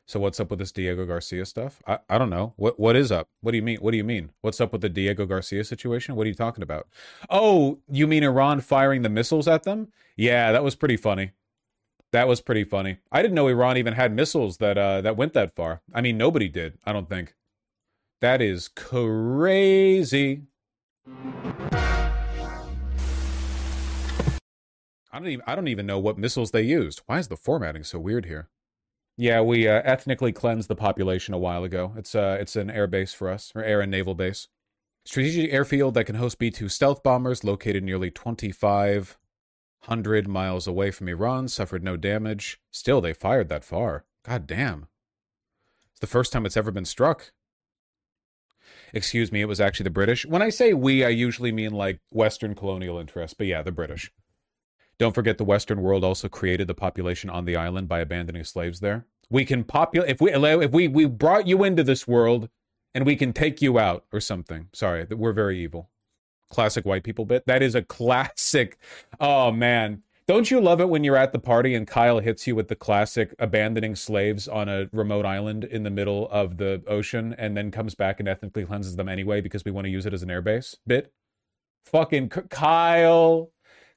So what's up with this Diego Garcia stuff? I don't know. What is up? What do you mean? What do you mean? What's up with the Diego Garcia situation? What are you talking about? Oh, you mean Iran firing the missiles at them? Yeah, that was pretty funny. That was pretty funny. I didn't know Iran even had missiles that went that far. I mean, nobody did, I don't think. That is crazy. I don't even know what missiles they used. Why is the formatting so weird here? Yeah, we ethnically cleansed the population a while ago. It's an air base for us, or air and naval base. Strategic airfield that can host B-2 stealth bombers, located nearly 2,500 miles away from Iran, suffered no damage. Still, they fired that far. God damn. It's the first time it's ever been struck. Excuse me, it was actually the British. When I say we, I usually mean like Western colonial interests, but yeah, the British. Don't forget the Western world also created the population on the island by abandoning slaves there. We can populate if we brought you into this world and we can take you out or something. Sorry, we're very evil. Classic white people bit. That is a classic. Oh man. Don't you love it when you're at the party and Kyle hits you with the classic abandoning slaves on a remote island in the middle of the ocean and then comes back and ethnically cleanses them anyway because we want to use it as an airbase bit? Fucking Kyle.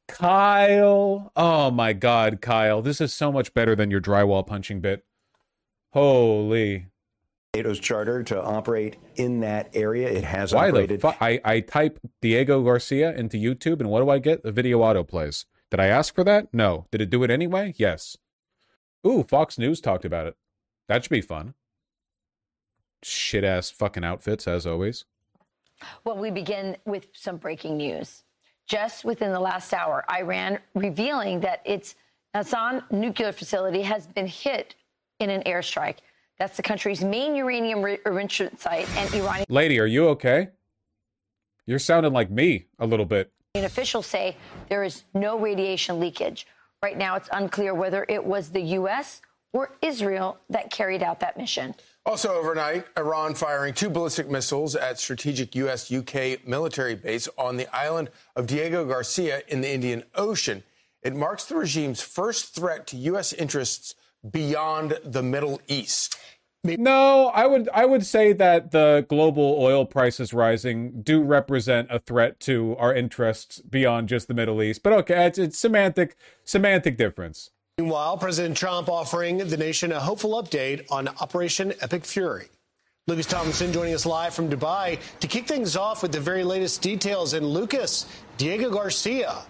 Oh my god, Kyle. This is so much better than your drywall punching bit. Holy. NATO's charter to operate in that area. It has Why operated. the fuck? I type Diego Garcia into YouTube and what do I get? The video auto plays. Did I ask for that? No. Did it do it anyway? Yes. Ooh, Fox News talked about it. That should be fun. Shit-ass fucking outfits, as always. Well, we begin with some breaking news. Just within the last hour, Iran revealing that its Natanz nuclear facility has been hit in an airstrike. That's the country's main uranium enrichment site, and Iranian... Lady, are you okay? You're sounding like me a little bit. Officials say there is no radiation leakage. Right now, it's unclear whether it was the U.S. or Israel that carried out that mission. Also overnight, Iran firing 2 ballistic missiles at strategic U.S.-UK military base on the island of Diego Garcia in the Indian Ocean. It marks the regime's first threat to U.S. interests beyond the Middle East. No, I would say that the global oil prices rising do represent a threat to our interests beyond just the Middle East. But okay, it's semantic difference. Meanwhile, President Trump offering the nation a hopeful update on Operation Epic Fury. Lucas Tomlinson joining us live from Dubai to kick things off with the very latest details. And Lucas, Diego Garcia.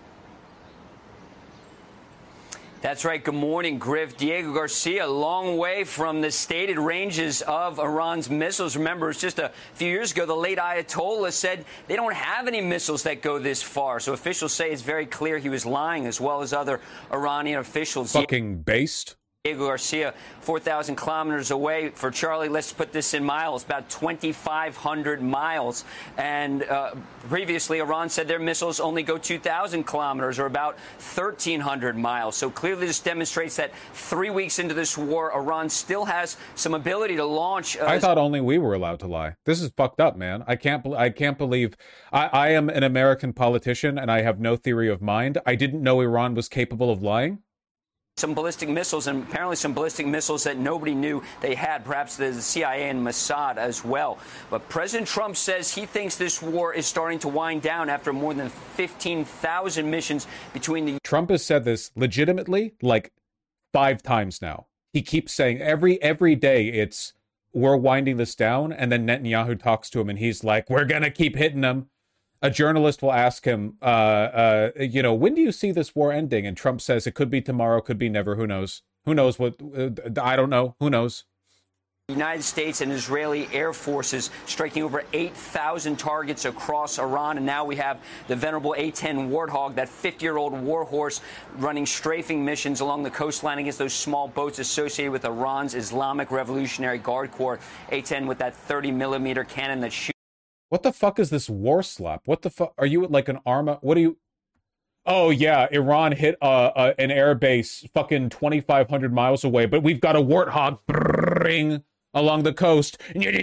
That's right. Good morning, Griff. Diego Garcia, a long way from the stated ranges of Iran's missiles. Remember, it's just a few years ago, the late Ayatollah said they don't have any missiles that go this far. So officials say it's very clear he was lying, as well as other Iranian officials. Fucking based. Diego Garcia, 4,000 kilometers away. For Charlie, let's put this in miles, about 2,500 miles. And previously, Iran said their missiles only go 2,000 kilometers, or about 1,300 miles. So clearly this demonstrates that 3 weeks into this war, Iran still has some ability to launch. I thought only we were allowed to lie. This is fucked up, man. I can't believe I am an American politician and I have no theory of mind. I didn't know Iran was capable of lying. Some ballistic missiles, and apparently some ballistic missiles that nobody knew they had, perhaps the CIA and Mossad as well. But President Trump says he thinks this war is starting to wind down after more than 15,000 missions between the... Trump has said this legitimately like 5 times now. He keeps saying every day it's, we're winding this down, and then Netanyahu talks to him and he's like, we're going to keep hitting them. A journalist will ask him, when do you see this war ending? And Trump says it could be tomorrow, could be never. Who knows? Who knows what? I don't know. Who knows? The United States and Israeli air forces striking over 8,000 targets across Iran. And now we have the venerable A-10 Warthog, that 50-year-old warhorse, running strafing missions along the coastline against those small boats associated with Iran's Islamic Revolutionary Guard Corps. A-10 with that 30-millimeter cannon that shoots. What the fuck is this war slap? What the fuck? Are you like an Arma? What are you? Oh, yeah. Iran hit an air base fucking 2,500 miles away, but we've got a Warthog along the coast.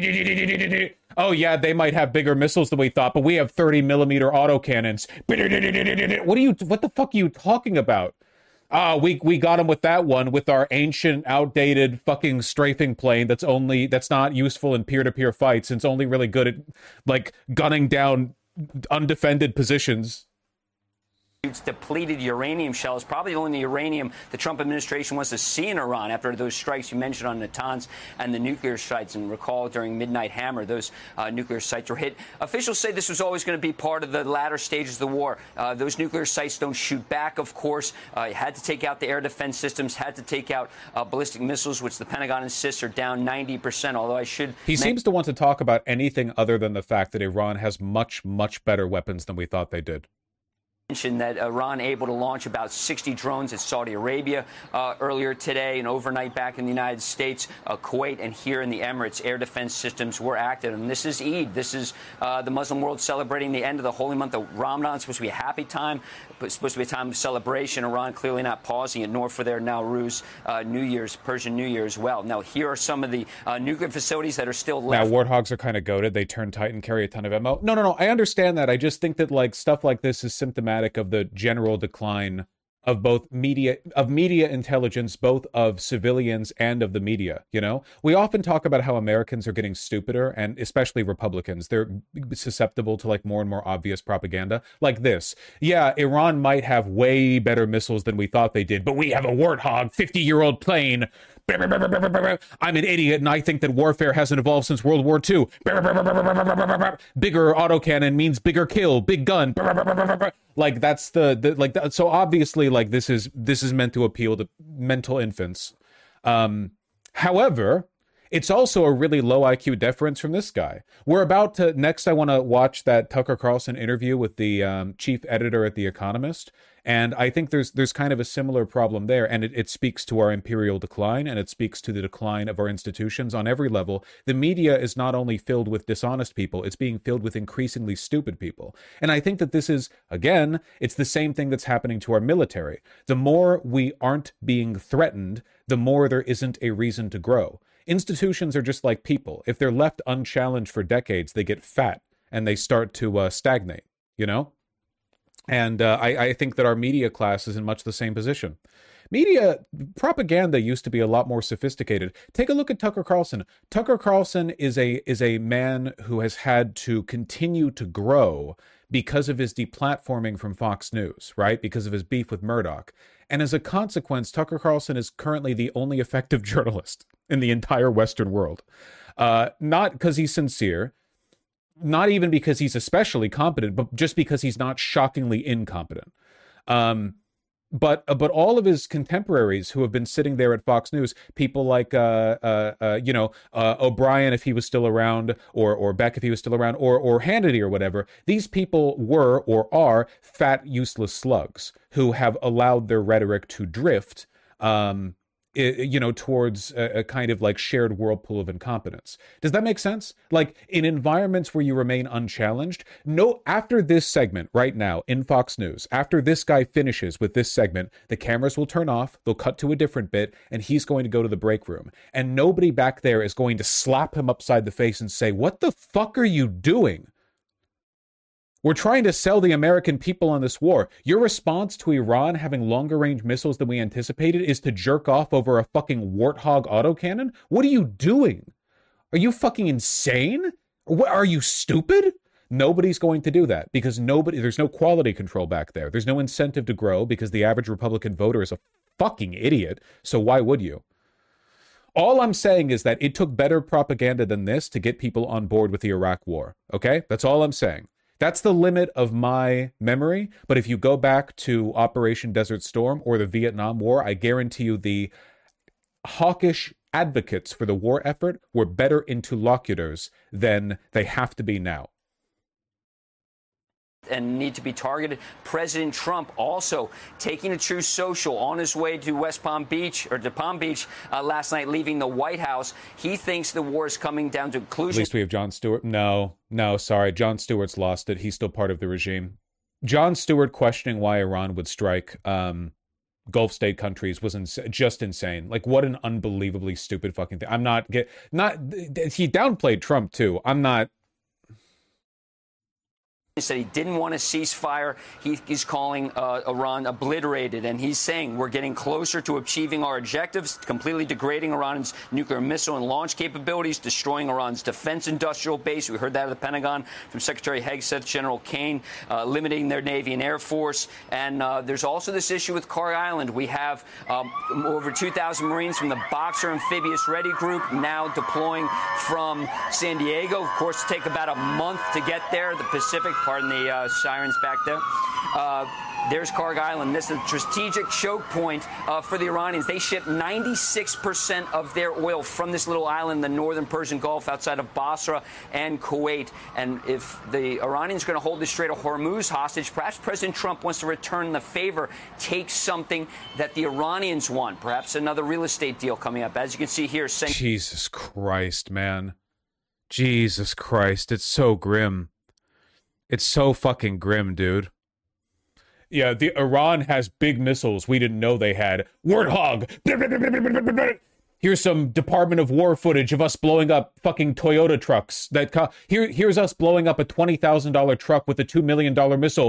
Oh, yeah, they might have bigger missiles than we thought, but we have 30-millimeter autocannons. What the fuck are you talking about? We got him with that one, with our ancient, outdated fucking strafing plane that's not useful in peer-to-peer fights. And it's only really good at like gunning down undefended positions. Depleted uranium shells, probably the only uranium the Trump administration wants to see in Iran after those strikes you mentioned on Natanz and the nuclear sites. And recall during Midnight Hammer, those nuclear sites were hit. Officials say this was always going to be part of the latter stages of the war. Those nuclear sites don't shoot back, of course. Had to take out the air defense systems, had to take out ballistic missiles, which the Pentagon insists are down 90%, although He seems to want to talk about anything other than the fact that Iran has much, much better weapons than we thought they did. Mentioned that Iran able to launch about 60 drones at Saudi Arabia earlier today, and overnight back in the United States, Kuwait, and here in the Emirates, air defense systems were active. And this is Eid. This is the Muslim world celebrating the end of the holy month of Ramadan. It's supposed to be a happy time, but it's supposed to be a time of celebration. Iran clearly not pausing it, nor for their Nowruz New Year's, Persian New Year as well. Now, here are some of the nuclear facilities that are still left. Now, warthogs are kind of goaded. They turn tight and carry a ton of ammo. No. I understand that. I just think that like stuff like this is symptomatic of the general decline of both media intelligence, both of civilians and of the media. You know, we often talk about how Americans are getting stupider, and especially Republicans, they're susceptible to like more and more obvious propaganda like this. Yeah, Iran might have way better missiles than we thought they did, but we have a Warthog 50-year-old plane. I'm an idiot, and I think that warfare hasn't evolved since World War II. Bigger autocannon means bigger kill, big gun. Like that's so obviously like this is meant to appeal to mental infants. However, it's also a really low IQ deference from this guy. We're about to next. I want to watch that Tucker Carlson interview with the chief editor at The Economist. And I think there's kind of a similar problem there, and it speaks to our imperial decline, and it speaks to the decline of our institutions on every level. The media is not only filled with dishonest people, it's being filled with increasingly stupid people. And I think that this is, again, it's the same thing that's happening to our military. The more we aren't being threatened, the more there isn't a reason to grow. Institutions are just like people. If they're left unchallenged for decades, they get fat, and they start to stagnate, you know? And I think that our media class is in much the same position. Media propaganda used to be a lot more sophisticated. Take a look at Tucker Carlson. Tucker Carlson is a man who has had to continue to grow because of his deplatforming from Fox News, right? Because of his beef with Murdoch. And as a consequence, Tucker Carlson is currently the only effective journalist in the entire Western world. Not because he's sincere, not even because he's especially competent, but just because he's not shockingly incompetent. But all of his contemporaries who have been sitting there at Fox News, people like O'Brien if he was still around, or Beck if he was still around, or Hannity or whatever, these people were or are fat, useless slugs who have allowed their rhetoric to drift towards a kind of like shared whirlpool of incompetence. Does that make sense? Like in environments where you remain unchallenged, after this segment right now in Fox News, after this guy finishes with this segment, the cameras will turn off, they'll cut to a different bit, and he's going to go to the break room. And nobody back there is going to slap him upside the face and say, "What the fuck are you doing? We're trying to sell the American people on this war. Your response to Iran having longer range missiles than we anticipated is to jerk off over a fucking Warthog autocannon? What are you doing? Are you fucking insane? What, are you stupid?" Nobody's going to do that because there's no quality control back there. There's no incentive to grow because the average Republican voter is a fucking idiot. So why would you? All I'm saying is that it took better propaganda than this to get people on board with the Iraq war. Okay? That's all I'm saying. That's the limit of my memory. But if you go back to Operation Desert Storm or the Vietnam War, I guarantee you the hawkish advocates for the war effort were better interlocutors than they have to be now. And need to be targeted. President Trump also taking a Truth Social on his way to Palm Beach last night, leaving the White House. He thinks the war is coming down to conclusion. At least we have Jon Stewart. No, sorry. Jon Stewart's lost it. He's still part of the regime. Jon Stewart questioning why Iran would strike Gulf state countries was just insane. Like, what an unbelievably stupid fucking thing. He downplayed Trump too. He said he didn't want a ceasefire. He's calling Iran obliterated, and he's saying we're getting closer to achieving our objectives, completely degrading Iran's nuclear missile and launch capabilities, destroying Iran's defense industrial base. We heard that at the Pentagon from Secretary Hegseth, General Kane, limiting their Navy and Air Force. And there's also this issue with Kari Island. We have over 2,000 Marines from the Boxer Amphibious Ready Group now deploying from San Diego. Of course, take about a month to get there. The Pacific, pardon the sirens back there. There's Kari Island. This is a strategic choke point for the Iranians. They ship 96% of their oil from this little island in the northern Persian Gulf outside of Basra and Kuwait. And if the Iranians are going to hold the Strait of Hormuz hostage, perhaps President Trump wants to return the favor, take something that the Iranians want, perhaps another real estate deal coming up. As you can see here. Jesus Christ, man. Jesus Christ. It's so grim. It's so fucking grim, dude. Yeah, the Iran has big missiles we didn't know they had. Warthog. Here's some Department of War footage of us blowing up fucking Toyota trucks. Here's us blowing up a $20,000 truck with a $2 million missile.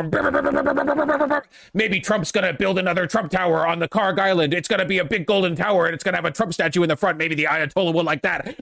Maybe Trump's gonna build another Trump Tower on the Kari Island. It's gonna be a big golden tower, and it's gonna have a Trump statue in the front. Maybe the Ayatollah will like that.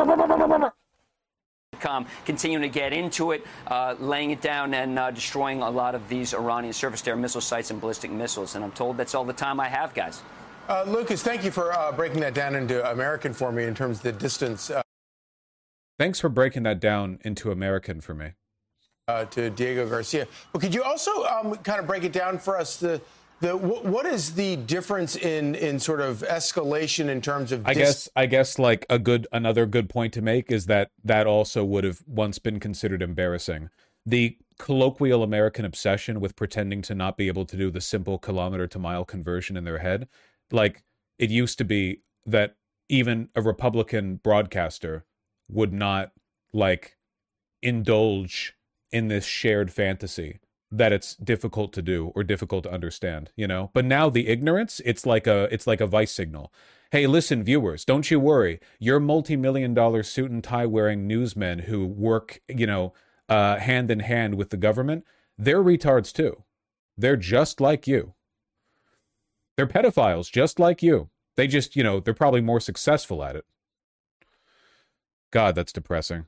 Continuing to get into it, laying it down and destroying a lot of these Iranian surface-to-air missile sites and ballistic missiles. And I'm told that's all the time I have, guys. Lucas, thank you for breaking that down into American for me in terms of the distance. Thanks for breaking that down into American for me. To Diego Garcia. But could you also kind of break it down for us? What is the difference in sort of escalation in terms of? I guess like another good point to make is that also would have once been considered embarrassing. The colloquial American obsession with pretending to not be able to do the simple kilometer to mile conversion in their head. Like, it used to be that even a Republican broadcaster would not like indulge in this shared fantasy that it's difficult to do or difficult to understand, you know? But now the ignorance, it's like a vice signal. Hey, listen, viewers, don't you worry. Your multi-million-dollar suit and tie wearing newsmen who work, hand in hand with the government, they're retards too. They're just like you. They're pedophiles just like you. They just, they're probably more successful at it. God, that's depressing.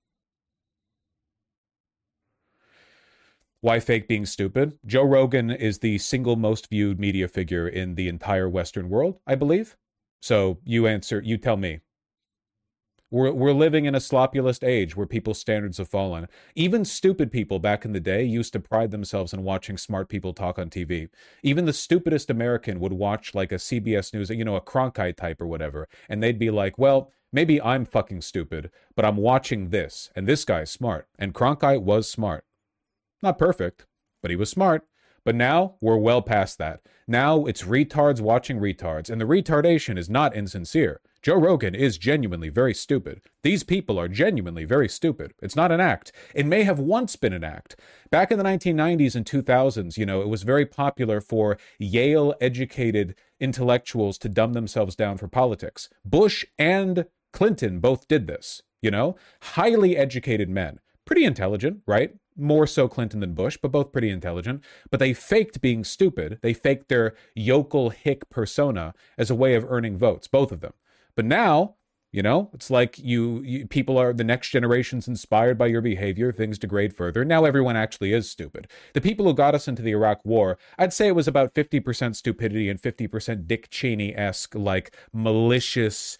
Why fake being stupid? Joe Rogan is the single most viewed media figure in the entire Western world, I believe. So you tell me. We're living in a sloppulist age where people's standards have fallen. Even stupid people back in the day used to pride themselves in watching smart people talk on TV. Even the stupidest American would watch like a CBS News, a Cronkite type or whatever, and they'd be like, well, maybe I'm fucking stupid, but I'm watching this, and this guy's smart. And Cronkite was smart. Not perfect, but he was smart. But now we're well past that. Now it's retards watching retards, and the retardation is not insincere. Joe Rogan is genuinely very stupid. These people are genuinely very stupid. It's not an act. It may have once been an act. Back in the 1990s and 2000s, it was very popular for Yale-educated intellectuals to dumb themselves down for politics. Bush and Clinton both did this, Highly educated men. Pretty intelligent, right? More so Clinton than Bush, but both pretty intelligent. But they faked being stupid. They faked their yokel hick persona as a way of earning votes, both of them. But now, it's like people are, the next generation's inspired by your behavior, things degrade further. Now everyone actually is stupid. The people who got us into the Iraq War, I'd say it was about 50% stupidity and 50% Dick Cheney-esque, like malicious,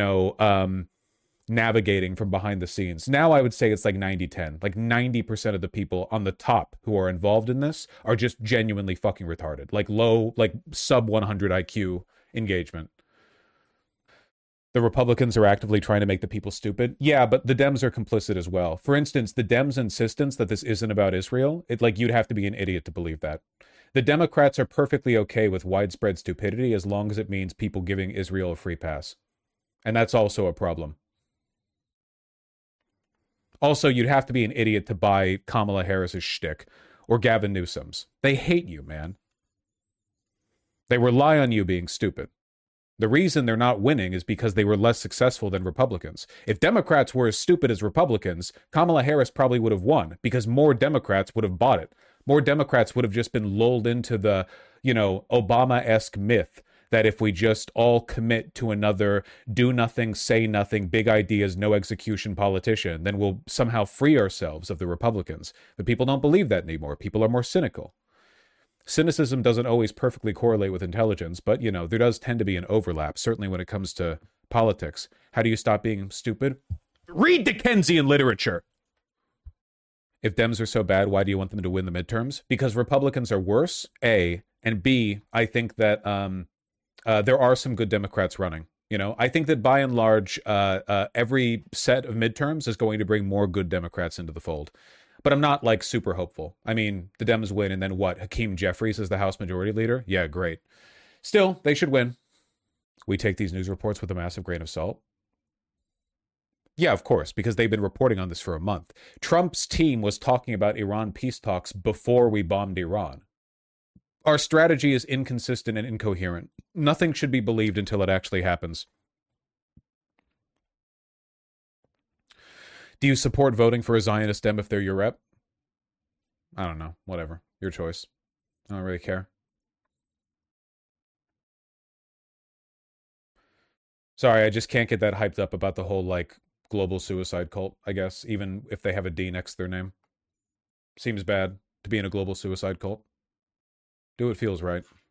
navigating from behind the scenes. Now I would say it's like 90-10. Like 90% of the people on the top who are involved in this are just genuinely fucking retarded. Like sub 100 IQ engagement. The Republicans are actively trying to make the people stupid. Yeah, but the Dems are complicit as well. For instance, the Dems' insistence that this isn't about Israel, you'd have to be an idiot to believe that. The Democrats are perfectly okay with widespread stupidity as long as it means people giving Israel a free pass. And that's also a problem. Also, you'd have to be an idiot to buy Kamala Harris's shtick or Gavin Newsom's. They hate you, man. They rely on you being stupid. The reason they're not winning is because they were less successful than Republicans. If Democrats were as stupid as Republicans, Kamala Harris probably would have won because more Democrats would have bought it. More Democrats would have just been lulled into the, Obama-esque myth that if we just all commit to another do nothing, say nothing, big ideas, no execution politician, then we'll somehow free ourselves of the Republicans. But people don't believe that anymore. People are more cynical. Cynicism doesn't always perfectly correlate with intelligence, but, there does tend to be an overlap, certainly when it comes to politics. How do you stop being stupid? Read Dickensian literature! If Dems are so bad, why do you want them to win the midterms? Because Republicans are worse, A, and B, I think that there are some good Democrats running. I think that by and large, every set of midterms is going to bring more good Democrats into the fold. But I'm not, super hopeful. I mean, the Dems win, and then what? Hakeem Jeffries is the House Majority Leader? Yeah, great. Still, they should win. We take these news reports with a massive grain of salt. Yeah, of course, because they've been reporting on this for a month. Trump's team was talking about Iran peace talks before we bombed Iran. Our strategy is inconsistent and incoherent. Nothing should be believed until it actually happens. Do you support voting for a Zionist Dem if they're your rep? I don't know. Whatever. Your choice. I don't really care. Sorry, I just can't get that hyped up about the whole, global suicide cult, I guess, even if they have a D next to their name. Seems bad to be in a global suicide cult. Do what feels right.